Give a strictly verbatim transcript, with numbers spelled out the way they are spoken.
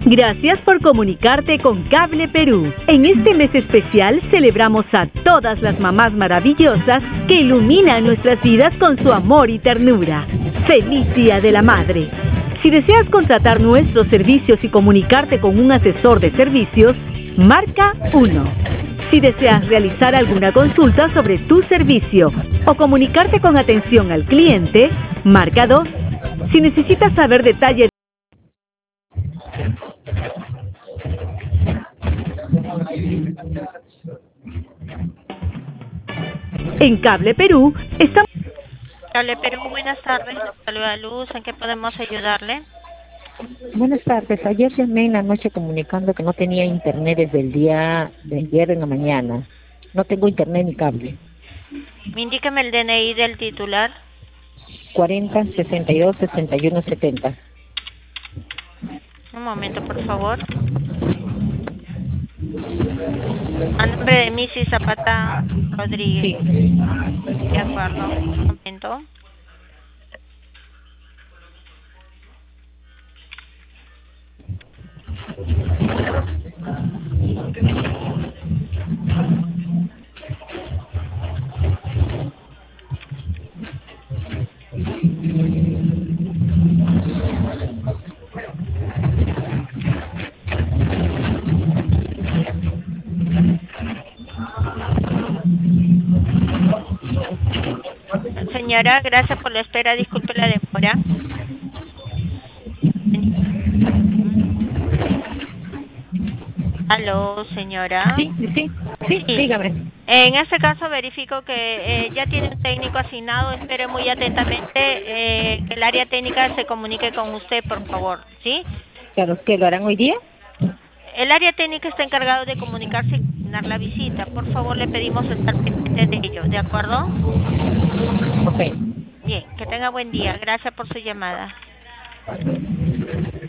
Gracias por comunicarte con Cable Perú. En este mes especial celebramos a todas las mamás maravillosas que iluminan nuestras vidas con su amor y ternura. ¡Feliz Día de la Madre! Si deseas contratar nuestros servicios y comunicarte con un asesor de servicios, marca uno. Si deseas realizar alguna consulta sobre tu servicio o comunicarte con atención al cliente, marca dos. Si necesitas saber detalles en Cable Perú, estamos... Cable Perú, buenas tardes. Saluda Luz, ¿en qué podemos ayudarle? Buenas tardes. Ayer llamé en la noche comunicando que no tenía internet desde el día de ayer en la mañana. No tengo internet ni cable. Indíqueme el D N I del titular. cuarenta, sesenta y dos, sesenta y uno, setenta. Un momento, por favor. A nombre de Missy Zapata Rodríguez. Sí. De acuerdo. Un momento. Señora, gracias por la espera. Disculpe la demora. Aló, señora. Sí, sí, sí, sí, dígame. En este caso verifico que eh, ya tiene un técnico asignado. Espere muy atentamente eh, que el área técnica se comunique con usted, por favor, ¿sí? Claro, ¿qué lo harán hoy día? El área técnica está encargado de comunicarse y coordinar la visita. Por favor, le pedimos estar pendiente de ello, ¿de acuerdo? Ok. Bien, que tenga buen día. Gracias por su llamada.